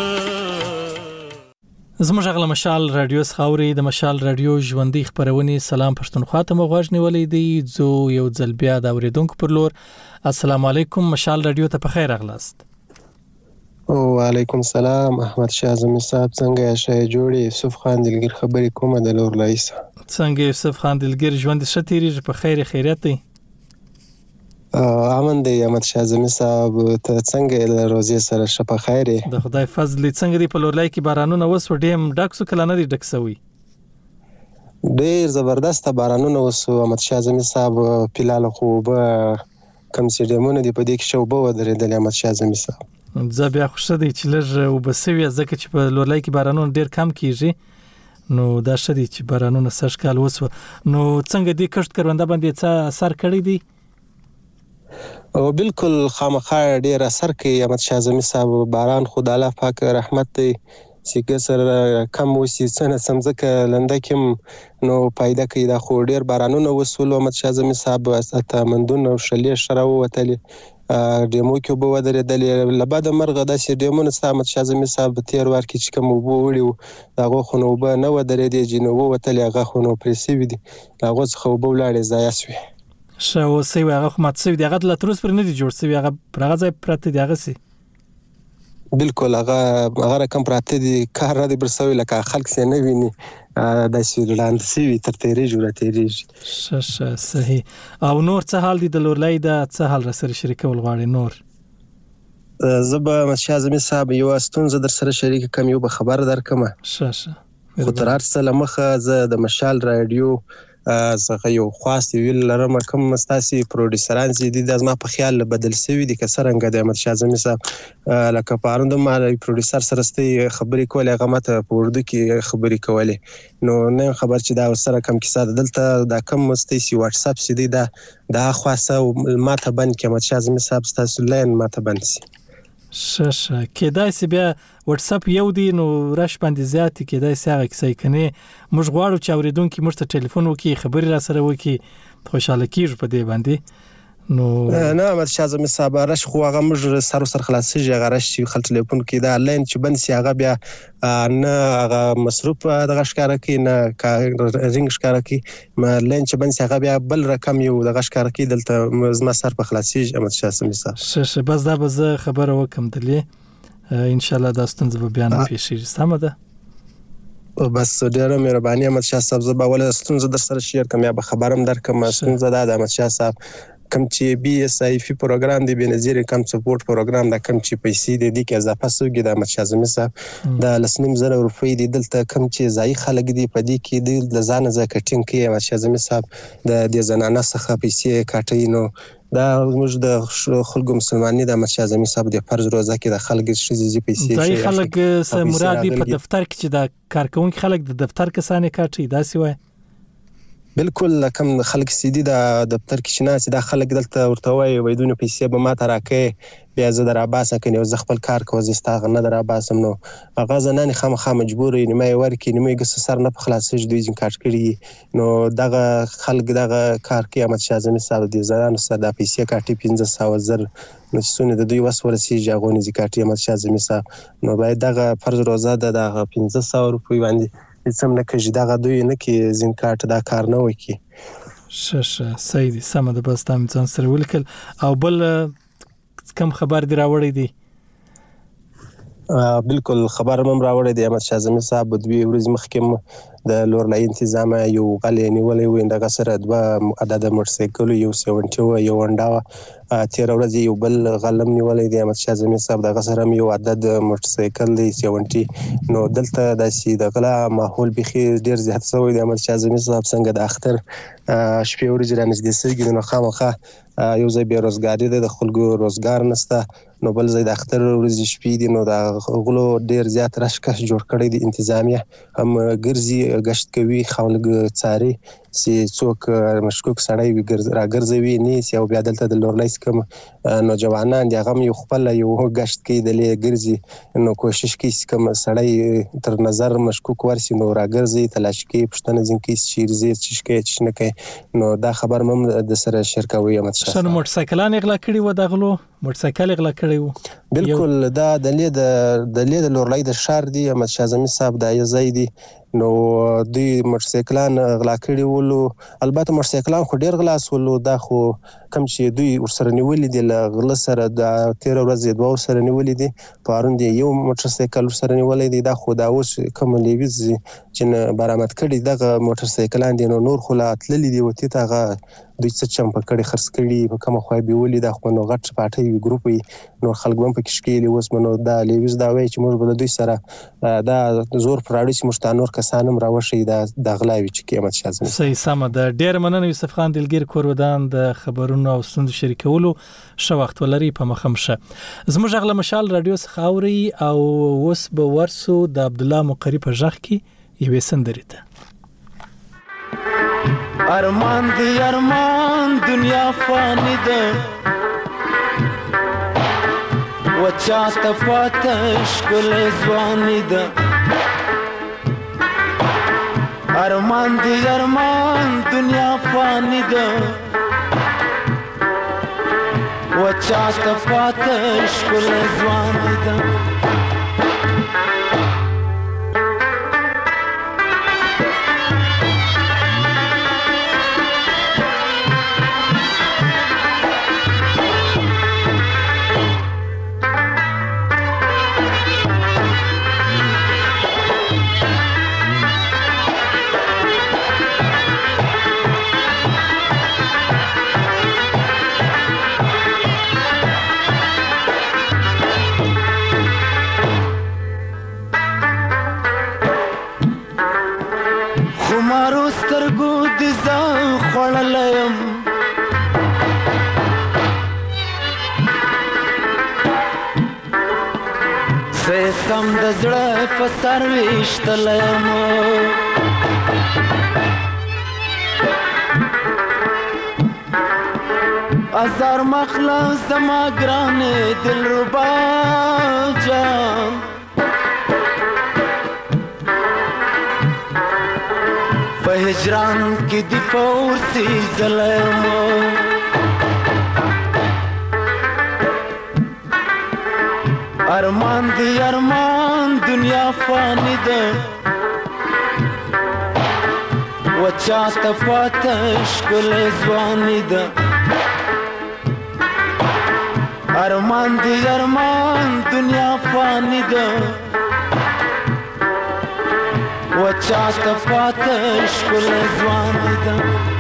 زموږ غل مشال رادیو خاوري د مشال رادیو ژوندۍ خبرونه سلام پښتونخوا ته مغواړ نیولې دی زو یو ځل بیا د اوریدونکو پر لور السلام علیکم مشال رادیو ته په خیر اغلاست وعلیکم السلام احمد شاه زمي صاحب څنګه شې جوړي یوسف خان دلګر خبرې کومه د لور لایسه څنګه یوسف خان دلګر ژوند شتيري په خیر خیریت دی امن دی احمد شاه زمي صاحب ته څنګه له روزي سره شپه خیره د خدای فضل څنګه دی په لور لای کې بارانونه وسو ډیم ډاکسو کله نه دی ډکسوي ډیر زبردست بارانونه وسو احمد شاه زمي صاحب پلال خو به کم سي ډیمونه دی په دې کې شوبه ودرېدل احمد شاه زمي صاحب زه بیا خوشاله دي چې لږ وبسوي ځکه چې په لور لای کې بارانونه ډیر کم کیږي نو دا شدي چې بارانونه سږ کال وسو نو څنګه دی کښت کرونده باندې څه اثر کړی دی او بالکل خامخا ډیر اثر کوي احمد شاه زمي صاحب باران خدای الله پاک رحمت دی چې سره کم وسی څنګه سمځکه لنده کوم نو پیدا کوي دا خو ډیر بارانونه وسول احمد شاه زمي صاحب استه مندون او شلې شراو وتلی ډیمو کې به ودرېدل لباده مرغه د ډیمونو احمد شاه زمي صاحب تیر ور کې چې کوم وبو وړي دا غو خو نو به نه ودرېدي جنو وتلی هغه خو نو پرسیوي دي هغه څخه وبو لاړې ځای اسوي شاو سی هغه خو مات سوي دغه لا تروس پر نه دي جوړ سوي هغه پرغه ځای پراته دی هغه سي بالکل هغه رقم پراته دي کار را دي برسوي لکه خلک سي نه ویني د سویډلند سوي تر تیرې جوړه تیرې صحیح او نور څه حال دي د لورلای د څه حال را سره شریکول غواړي نور زبا مشاه زمي صاحب یو استونزه در سره شریک کوم یو به خبر درکمه شه خو تر ارسله مخه زه د مشال رادیو څنګه یو خاص ویل لرم کوم مستاسي پروډوسران چې د زما په خیال بدل شوی دي کسرنګ د احمد شاه اعظمي صاحب لکه پاروند ما پروډوسر سره ستې خبرې کولې هغه ماته په اردو کې خبرې کولې نو نه خبر چې دا سره کم کیسه دلته دا کم مستاسي واتس اپ سي دا خاصه ماته بند کې احمد شاه اعظمي صاحب ستاسو لین ماته بند سي شاشه کېدای سی بیا واتس اپ یو دی نو رش باندې زیات کېدای سی هغه کیسه کني موږ غواړو چې اوریدونکو موږ ته ټلیفون وکړي خبري را سره وکړي خوشاله کیږو په دې باندې نو نه احمد شاه اعظمي صاحب رش خو هغه موږ سر خلاصيږي هغه رش چې خل ټلیفون کې دا لاین چې بند سي هغه بیا نه هغه مصروف دغه ښکارا کې نه رینګ ښکارا کې ما لاین چې بند سي هغه بیا بل رقم یو دغه ښکارا کې دلته زما سر په خلاصيږي احمد شاه اعظمي صاحب شه بس دا به خبره وکم دلې ان شاء الله دا ستونزه به بیان پیښیږي سم ده بس ډیره مهرباني احمد شاه صاحب زه به ول ستونزه در سره شیر کوم یا به خبرم درکم ستونزه ده د احمد شاه صاحب کم چې بي اس اي پی پروګرام دی بنظیر کم سپورټ پروګرام دا کم چې پیسې دي کې اضافه سوګي د احمد شاه اعظمي صاحب د 1.5 روپۍ دی دلته کم چې ځای خلک دی په دې کې د ځان ځکټینګ کې احمد شاه اعظمي صاحب د زنانه څخه پیسې کاټي نو دا موږ د خلکو مسلمانۍ د احمد شاه اعظمي صاحب د فرض روزه کې د خلک شې پیسې ځای خلک سه مرادي په دفتر کې چې د کارکونکو خلک د دفتر کسانه کاټي دا سی وای بالکل کم خلک سیدی د دفتر کې شناسي د خلک دلته ورته وای دونه پیسې به ماته راکې بیا زه در اباسه کني زه خپل کار کوم زستاغ نه در اباسم نو هغه زنان خامخا مجبور نیمه ورکی نیمه ګس سر نه په خلاصې دوی ځین کار کړی نو دغه خلک دغه کار کې احمد شاه اعظمي صاحب د زنان سره د پیسې کاټي 1500 زر نو سونه د دوی وسورسي ژغونی ځکاټي احمد شاه اعظمي صاحب نو باید دغه فرض روزه د 1500 روپۍ باندې سم نه کېږي دا دوی نه کې زین کارت دا کار نه وکي شه سیدی سم د بس تام ځان سره ولیکل او بل کم خبر دی راوړی دی بالکل خبر مم راوړی دی احمد شاه اعظمي صاحب د دوی ورځ مخکې د لورلای تنظیم یو غلې نیولې و اندغه سره د عدد موټرسایکل یو 70 یو ونډا تیر ورځ یو بل غلم نیولې دی احمد شاه اعظمي صاحب دغه سره یو عدد موټرسایکل دی 70 نو دلته د سي دغه ماحول بخي ډیر زیات شوی دی احمد شاه اعظمي صاحب څنګه د اختر شپې ورځې رانږدې سګي نو خامخا یو ځای بیروزګاری د خلکو روزګار نشته نو بل ځای د اختر ورځې شپې دي نو د غلو ډیر زیات رشکش جوړ کړی دی انتظامیه هم ګرځي گشت کوي خلک څاري سي څوک مشکوک سړی راګرځوي نه سی او بیا دلته د لورلایس کوم نوجوانان دی هغه یو خپل یو گشت کوي د لګرځي نو کوشش کوي کوم سړی تر نظر مشکوک ورسي نو راګرځي تلاش کوي پښتنه ځین کوي شیرزي چې نه کوي نو دا خبر مم د سره شرکوي احمد شاه شنو موټرسایکلان اغلا کړی و دغلو موټرسایکل اغلا کړی و بالکل دا د لید لورلای د شهر دی احمد شاه اعظمي صاحب د یزای دی نو دوی موټرسایکلان غلا کړي ولو البته موټرسایکلان خو ډیر غلا سولو دا خو کم چې دوی ورسره نیولې دي غل سره د 13 ورځې دوه سره نیولې دي پاروند یو موټرسایکل سره نیولې دي دا خو دا اوس کوم لیویز چې برآمد کړي دغه موټرسایکلان دي نو نور خو لا تللې دي وتی تاغه دوی څه چم په کړي خرڅ کړي په کومه خو به ولې دا خو نو غټ پټي ګروپ نو خلک هم په کشکېلي اوس منو دا لیویز دا وایي چې موږ بل دوی سره دا زور پراړي چې مشتانور کسانم راوشي د غلاوي چې قیمت شازم صحیح سم ده ډیر مننه یوسف خان دلګیر کورودان د خبرونو او ستوند شریکولو شو وخت ولري په مخمشه زموږ غله مشال رادیو څخه اوري او وس به ورسو د عبد الله مقری په ژغ کې یوې سندرې ته ارمان دی ارمان دنیا فانی ده وچا تفاتش کل زوانی ده ارمان دی ارمان دنیا فانی ده وچا تفاتش کل زوانی ده سم د زړه په سر ویشتلم ازار مخلا زما ګران دلربا جان په هجران کې دی فورسي ظلم ارمان دی ارمان دنیا فانی ده وچا تفاتش کل زوانی ده ارمان دی ارمان دنیا فانی ده وچا تفاتش کل زوانی ده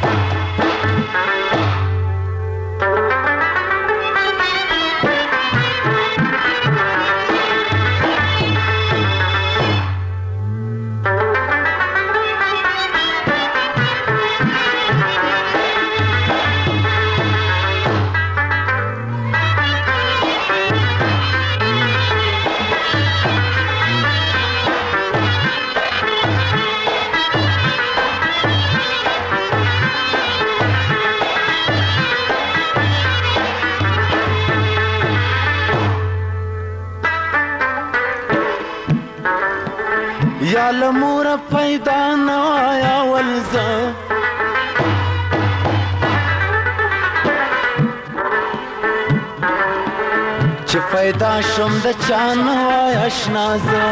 یا لمور پیدا نوایا ولزا چه پیدا شم د چانوایا شنازا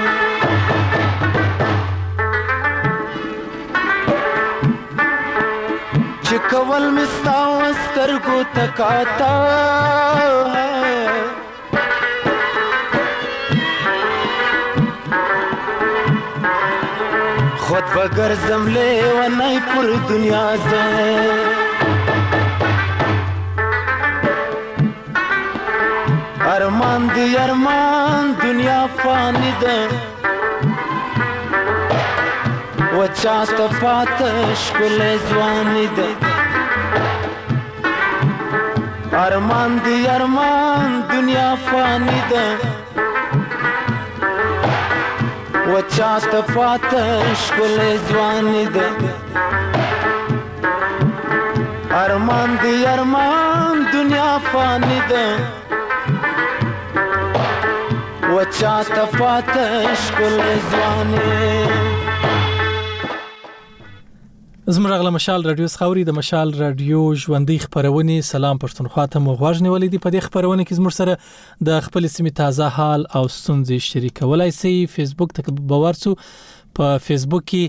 چه کول مستا وسترگو تکاتا خود بگرزم لیوانی پر دنیا زه ارمان دی ارمان دنیا فانی ده وچا تفاتش کل زوانی ده ارمان دی ارمان دنیا فانی ده وچا تفاتش کل زوانی ده ارمان دی ارمان دنیا فانی ده وچا تفاتش کل زوانی زموږ غلا مشال رادیو خاوري د مشال رادیو ژوندۍ خبرونه سلام پښتونخوا ته مغواژ نیولې دي په دې خبرونه کې زموږ سره د خپل سیمې تازه حال او ستونزې شریکولای شي فیسبوک ته باورسو په فیسبوک کې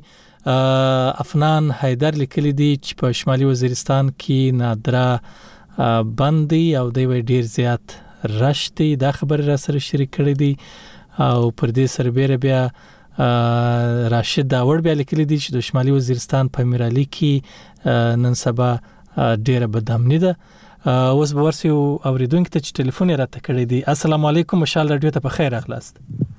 افنان حیدر لیکلي دي چې په شمالي وزیرستان کې نادرا بندي او دوی ډیر زیات راشتي دا خبر را سره شریک کړي دي او پر دې سربېره بیا راشد داور بیا لیکلی دی چې د شمالي وزیرستان په میرالي کې نن سبا ډیره بدامنی ده اوس به ورسې اوریدونکو ته چې ټلیفون راته کړی دی السلام علیکم مشال رادیو ته په خیر اغلاست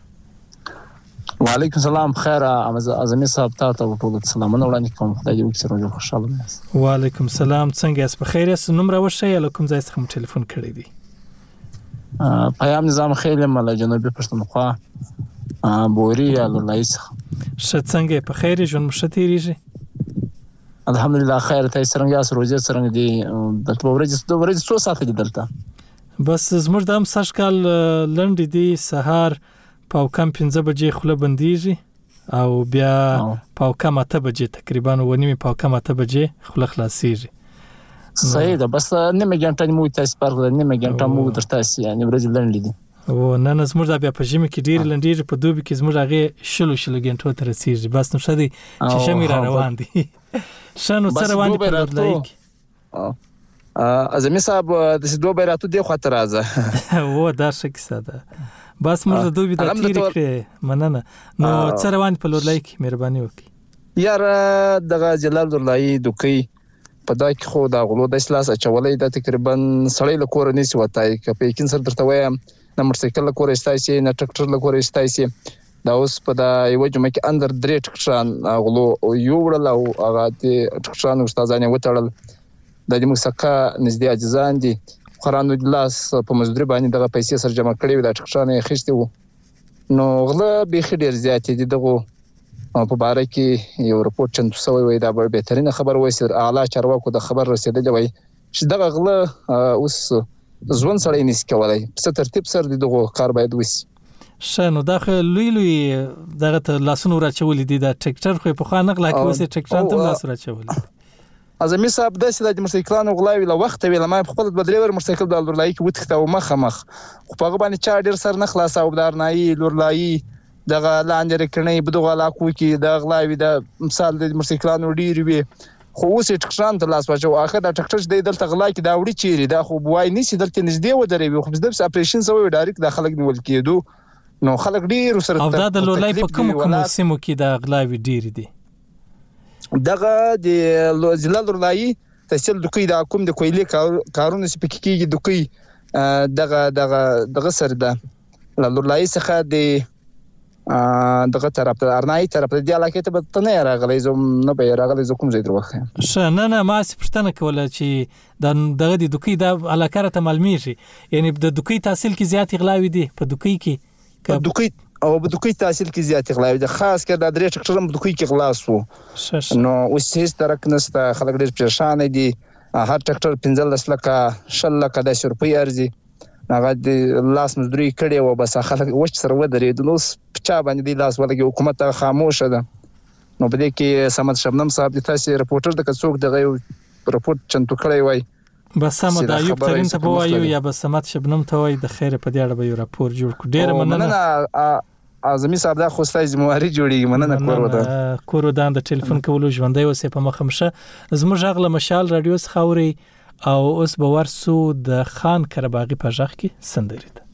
وعلیکم السلام خیر اعظمي صاحب تاسو ته ټول سلامونه وړاندې کوم خدای دې وکړي روزه خوشاله اوسئ وعلیکم السلام څنګه یاست په خیر یاست نوم راوښیه لکم ځای څخه ټلیفون کړی دی پیام نظام خیلی مل جنوبي پښتونخوا بوري یا لایس څنګه په خیر ژوند مشتریږي الحمدلله خیر ته څنګه یاست روزه څنګه دی د ورځې څو ساعت دي دلته بس زموږ د هم سشکال لنډ دی سهار پاو کم 15 بجې خله بنديږي او بیا پاو کم 8 بجې تقریبا ونیمه پاو کم 8 بجې خله خلاصيږي صحیح ده بس نیمه ګنټه مو تاسو پر نیمه ګنټه مو درته یعنی ورځ لنډ دي او نن زموږ د بیا په ژمي کې ډیر لنډیږي په دوبي کې زموږ هغه شلو ګنټو ته رسیږي بس نو شدي چې شمیر روان دي شنو سره روان دي په لایک اعظمي صاحب د دوه بیراتو دی خاطر راځه و دا شک ساده بس موږ د دوبي د تیر کې مننه نو سره روان په لایک مهرباني وکړئ یار دغه جلال الله دوکي په دا کې خو دا غلو د اسلاس اچولې د تقریبا سړی له کور نه سی وتاي ک په یقین سره درته وایم نه موټرسایکل له کور استایسي نه ټریکټر له کور استایسي دا اوس په دا یو جمعه کې اندر درې ټریکټران غلو یو وړل او هغه د ټریکټران استادانه وټړل د دې مسکه نږدې اجزان دي قران الله په مزدوري باندې دغه پیسې سره جمع کړې و د ټریکټران خښتي وو نو غله به خډیر زیات دي دغه په باره کې یو رپورت چمتو شوی وي دا به بهترینه خبر وایي چې اعلی چارواکو د خبر رسیدلی وي چې دغه غله اوس ځوان سره نس کولای په ترتیب سره دغه کار باید وسی شنو داخل لوی دغه ته لاسونو راچولې دي دا ټریکټر خو په خانه غلا کې وسه ټریکټر ته لاس راچولې ازمي صاحب د سید موټرسایکلانو غلاوي له وخت ویل ما په خپل بدرېور موټرسایکل د لورلای کې وتخته او مخ خو په باندې چا ډیر سر نه خلاص او دارنای لورلای دغه لاندې رکنې بدغه علاقو کې د غلاوي د مثال د موټرسایکلانو ډیر وي خو اوس ټریکټر ته لاس واچو اخر د ټریکټر د دلته غلا کې دا وړي چیرې دا خو بوای نسی دلته نږدې ودرې خو د اپریشن سوی ډایرکټ د خلک نیول کېدو نو خلک ډیر سره او دا د لولای په کوم سیمو کې د غلاوي ډیر دي دغه د ضلع لولای تحصیل دوی د کوم د کویلې کارونه سپک کېږي دوی دغه سره د لولای څخه د دغه طرف ته ارنای طرف ته د علاقې ته نه راغلی زم نه به راغلی زه کوم ځای دروخه نه ما پښتنه کوله چې دغه د دوی د علاقې ته معلومیږي یعنی د دوی تحصیل کې زیات غلاوي دي په دوی کې دوی او په دوی تحصیل کې زیات غلاوي د خاص کر د درې ټریکټر په دوی کې غلاس وو نو اوس هیڅ ترک نسته خلک ډیر پریشان دي هر ټریکټر 15 لکه 10 لکه د روپۍ ارزي هغه د لاس مزدوري کړي و بس خلک وښ سره ودرې د نوس پچا باندې د لاس ولګي حکومت خاموشه ده نو په دې کې سمت شبنم صاحب د تاسو رپورټر د کڅوک دغه رپورټ چمتو کړی وای بس سمد ایوب ترین ته وایو یا بس سمت شبنم ته وای د خیره په دې اړه به یو راپور جوړ کړو ډیر مننه اعظمي صاحب دا خو ستاسو ذمہواری جوړیږي مننه کورو د ټلیفون کولو ژوندۍ وسه په مخمشه زموږ غله مشال رادیو خاوري او اوس به ورسو د خان کرباغي په ځخ کې سندري ده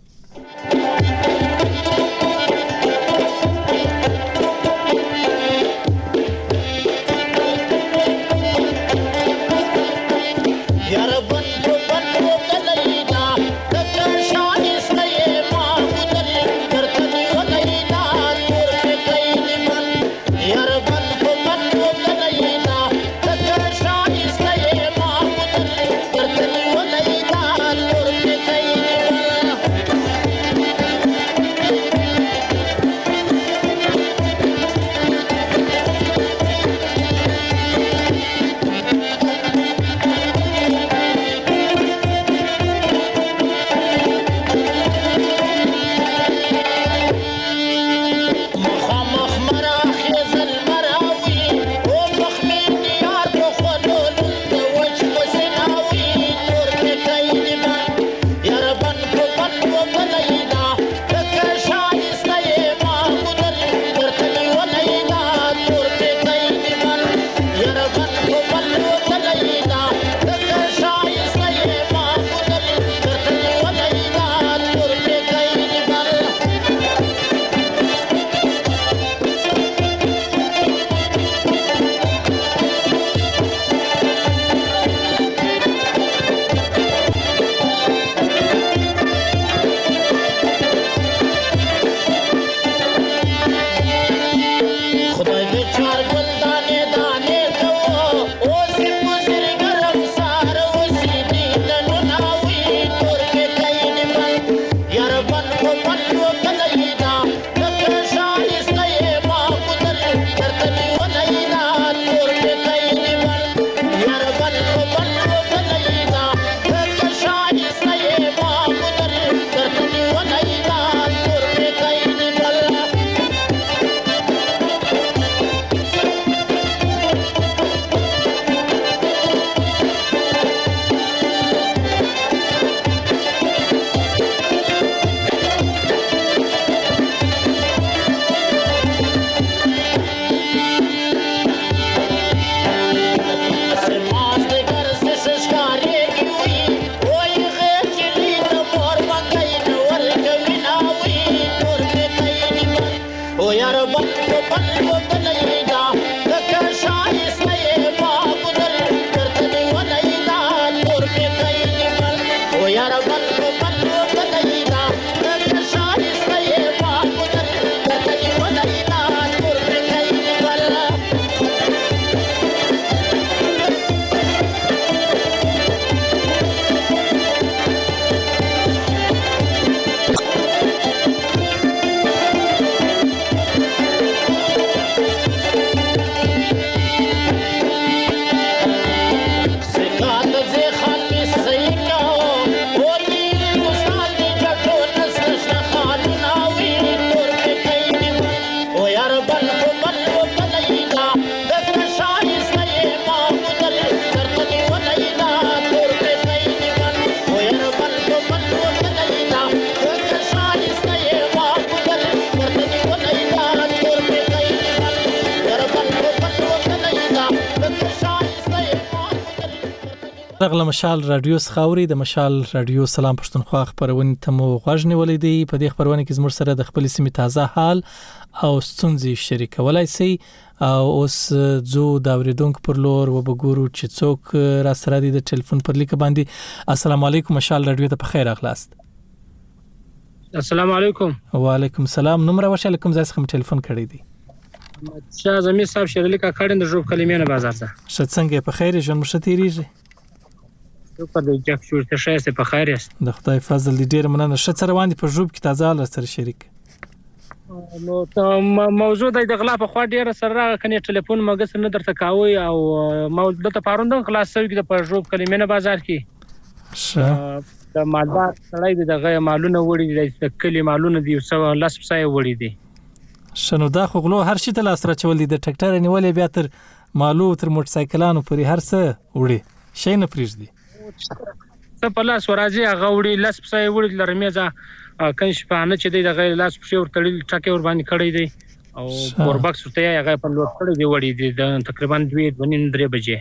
رغله مشال رادیو خاوري د مشال رادیو سلام پښتونخوا خبرونه ته مو غوښنه ولې په دې خبرونه کې زموږ سره د خپل سیمې تازه حال او ستونزې شریکولای شي او اوس زو دا اوریدونکو پر لور وبګورو چې څوک را سره دي د ټلیفون پر لیک باندې. السلام علیکم مشال رادیو ته په خیر اخلاص. السلام علیکم. وعلیکم السلام. نمبر واشه کوم ځای څخه ټلیفون کړی دی؟ شاه زمي صاحب شریلیک کاډن د جوب کلمې نه بازار ته. شت څنګه په خیر ژوند مشتریږي؟ په دې جک شورته شایسته په خیر است. د خدای فضل دې ډیر مننه. شت سره باندې په جوب کې تازه لر سره شریک. نو ته موضوع د غلا په خوا ډیر سره کني ټلیفون مګس نه درته کاوي او موضوع د پاروندن خلاص شوی د په جوب کلمې نه بازار کې. شه د مالدار سړی د غي مالونه وړي د کلی مالونه دی وسو لاس پسای وړي دي. شنو دا خو غلو هر شي ته لاس را چول دي د ټریکټر نیولې بیا تر مالو تر موټر سایکلانو پورې هر څه وړي شي نه پریږدي. ته په لاس ورازي هغه وړي لاس پسای وړي لرمېزه کنش په نه چې د غیر لاس پښې ور تړل ټاکي ور باندې کړی دی او پوربکس ته هغه په لور کړی دی وړي دی د تقریبا 2:03 بجې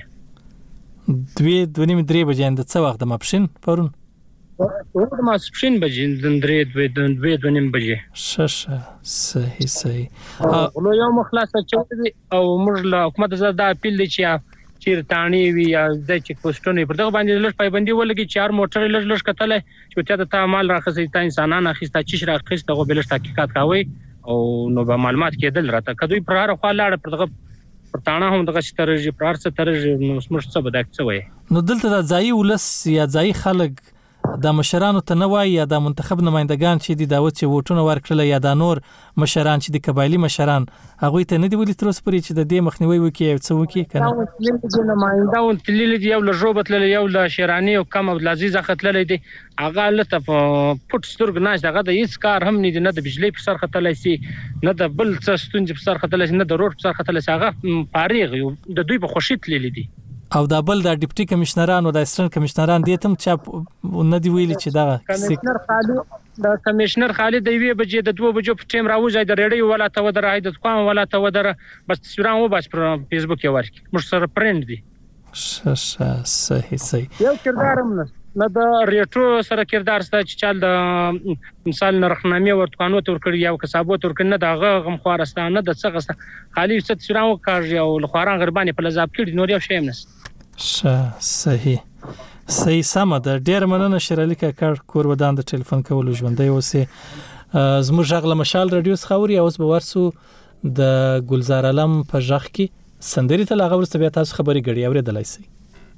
2:03 بجې د څه وخت د ماپښین پرون د ماپښین بجې 2:03 بجې. شه صحیح نو یو مخلاص چوي او موږ له حکومت زړه اپیل دي چې چیرتانی وی یا د چک پوسټونو پر دغه باندې لږ پایبندي ولګي 4 موټر لږ کتل چې ته مال راخصي تا انسانان اخیسته چې راخصته غو بلش تحقیقات کوي او نو به معلومات کېدل راته کدوې پر هر خوا لاړ پر دغه پرتاڼه هم دغه سترجی پر څه ترجی نو سمش څه بدک څه وای. نو دلته د ځای ولس یا ځای خلک د مشرانو ته نه وای یا د منتخب نمائندگان چې د دعوت چې ووټونه ورکړل یا د نور مشران چې د قبایلی مشران هغه ته نه دی ویل تر اوسه پورې چې د دې مخنیوي وکي او څه وکي کنه د نمائنده او تللی دی یو لجوبت له یو ل شیرانی او کم عبد العزيز اختلل دی هغه لته پټ سترګ ناش دغه د هیڅ کار هم نه د بجلی په سر خطلای سي نه د بل څه ستونج په سر خطلای سي نه د روډ په سر خطلای سي هغه فارغ د دوی په خوشی تللی دی او دا بل د ډیپټي کمشنران او د اسټرن کمشنران دي تم چې نه دی ویلي چې دا کمشنر خالد د کمشنر خالد دی وی بجې د 2 بجو په ټیم راوځي د ریډیو ولا ته ودر عیدت کوم ولا ته ودر بس تصویران و بس پر فیسبوک کې ورکی مش سره پرند دي. صحیح یو کردارم نه د ریټو سره کردار ست چې چل د مثال نرخنامه ورتقانو تر کړی یو کسابو تر کنه دغه غم خوارستانه د څغه خالی ست تصویران وکړ او لخواران غربانه په لزاب کړي نور یو شی هم نس. صحیح سم ده. ډیر مننه شریلیک کور ودان د ټلیفون کولو ژوندۍ اوسه زموږ ژغله مشال رادیو خاوري اوس به ورسو د ګلزار علم په ژغ کې سندري ته لاغه ورسته بیا تاسو خبري غړي اوریدلای شئ.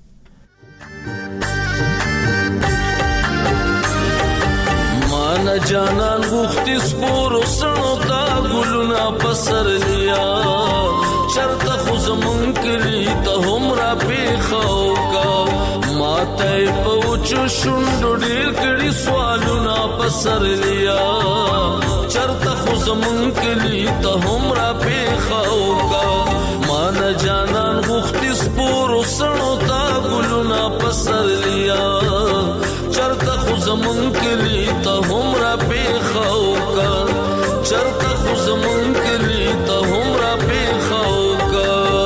مان جانان غوختي سپور سنو تا ګلونا پسر لیا چرته خو زمون کلی ته هم را پیخاو کا ماته پوچو شوندو ډیر کړي سوالونه پسر لیا چرته خو زمون کلی ته هم را پیخاو کا مان جانان غوختي سپور سنو تا ګلونا پسر لیا چرته خو زمون کلی ته هم را پیخاو کا چرته خو زمون کلی ته هم را پیخاو کا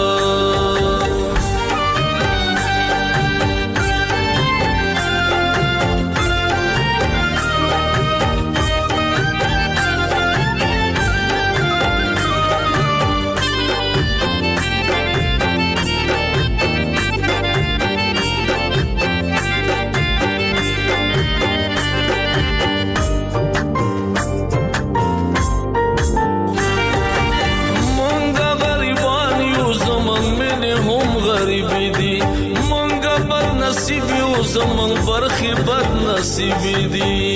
زمون برخي بد نصیب دي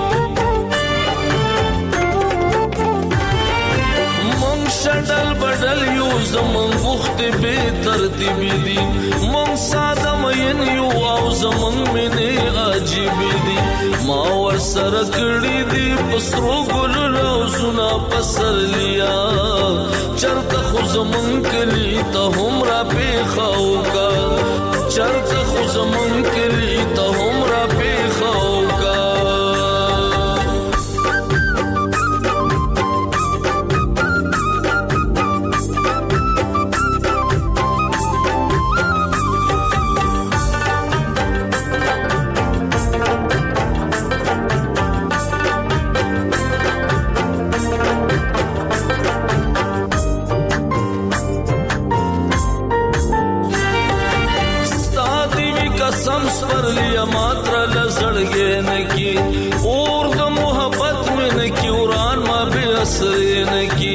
مون شډل بدل یو زمون وخت به ترتیب دي مون ساده مین یو او زمون منه عجیب دي ما ور سره کړی دي پسرو ګل روزنا پسر لیا چرته خو زمون کلی ته هم را پیخاو کا چرته خو زمون کلی ته هم را پیخاو کا न की और द मोहब्बत में न की उरान मा बेअसर न की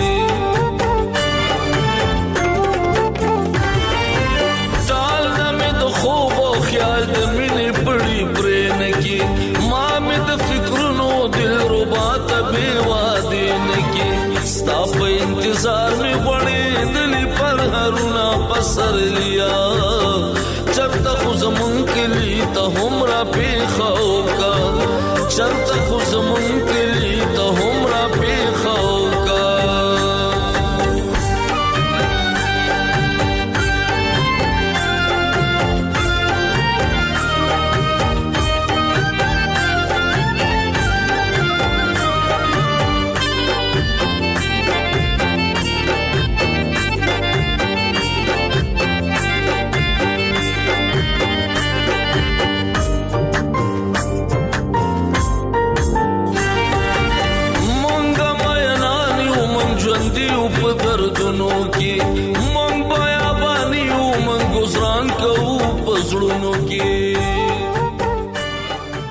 टाल न में द खूब और ख्याल द मिनी बड़ी ब्रेन की माँ में द फिक्र नो दिल रुबा तबे वादे न की स्ताप इंतजार में बड़े दिली पर हरुना पसर लिया चलता खुजमन के लिए तो हमरा पे खाओ का चलता खुजमन